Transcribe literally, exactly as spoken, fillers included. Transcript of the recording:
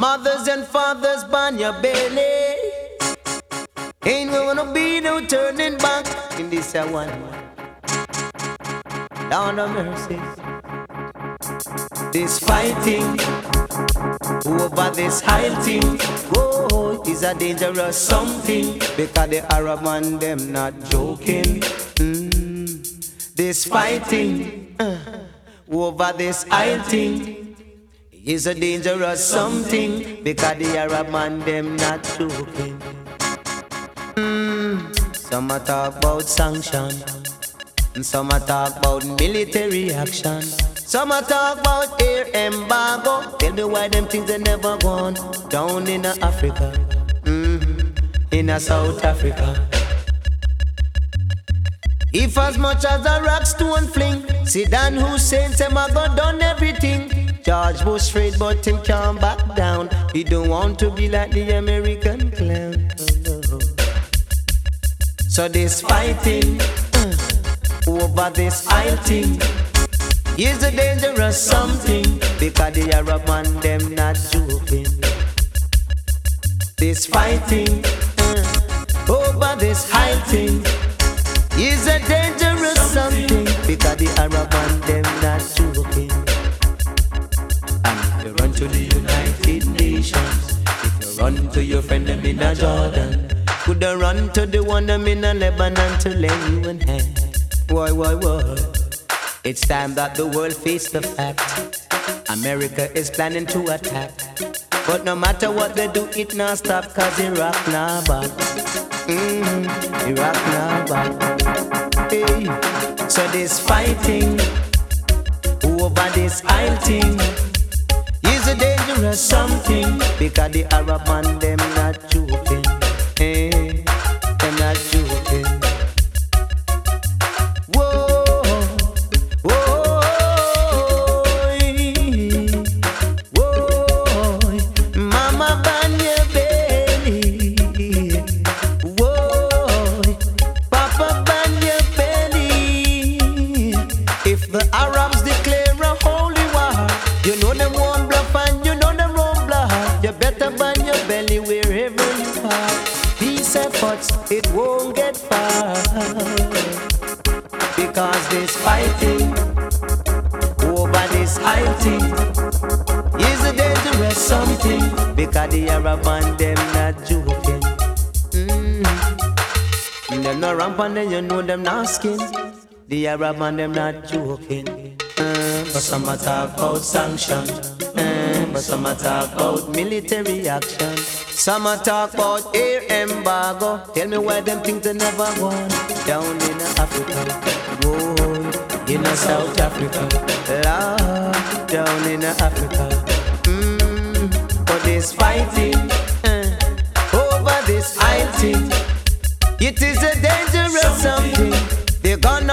Mothers and fathers ban your belly. Ain't gonna be no turning back in this a one. Down of mercy. This fighting over this hiding, oh, is a dangerous something. Because the Arab man them not joking. Mm. This fighting uh, over this hiding is a dangerous something. Because the Arab man them not joking. Mm. Some a talk about sanction, and some a talk about military action. Some a talk about air embargo. Tell me why them things they never gone down in Africa, mm-hmm. in a South Africa. If as much as a rock stone fling, Saddam Hussein say ma go done everything. George Bush afraid but him can't back down. He don't want to be like the American clown. Oh, no. So this fighting uh, over this Isle thing is a dangerous something. Because the Arab man them not joking. This fighting uh, over this high thing is a dangerous something. Because the Arab man them not joking. And if you run to the United Nations, if you run to your friend them in a Jordan, could I run to the one them in a Lebanon to lend you a hand? Why, why, why? It's time that the world face the fact. America is planning to attack. But no matter what they do, it not stop. Cause Iraq now back. Mm-hmm. Iraq now back. Hey. So this fighting over this Isle thing is a dangerous something. Because the Arab man them not joking. Hey. Them not joking. It won't get far. Because this fighting over this high thing is a dangerous something. Because the Arab man them not joking. Mm. Them no rampant and you know them not skin. The Arab man them not joking. uh, But some a talk about sanction, uh, but some a talk about military action. Some a talk about air embargo. Tell me why them things they never gone down in Africa. Whoa, in South Africa. Lord, down in Africa. Mm, but this fighting uh, over this Isle thing, it is a dangerous something. They're gonna